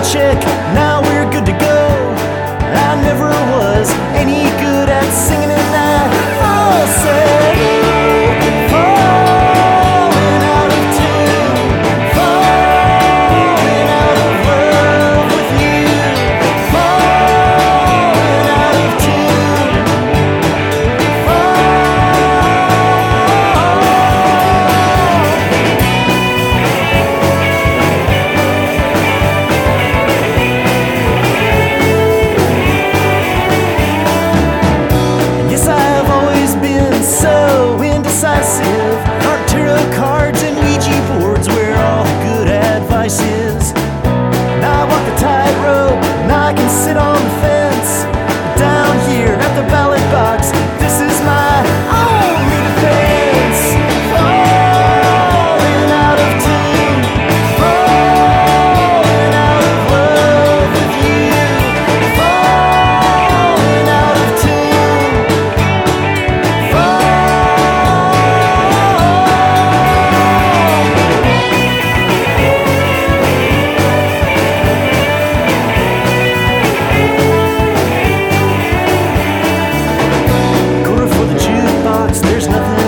check, now we're good to go. I never was any good at singing, and I falsetto, falling out of tune, falling out of love with you, falling out of tune, yes, I have always been so indecisive. Our tarot cards and Ouija boards where all the good advice is. Now I walk the tightrope, now I can sit on the fence. Down here at the ballot box, this is my only defense. Falling out of tune, falling out of love with you, falling out of tune. Quarter for the jukebox, there's nothing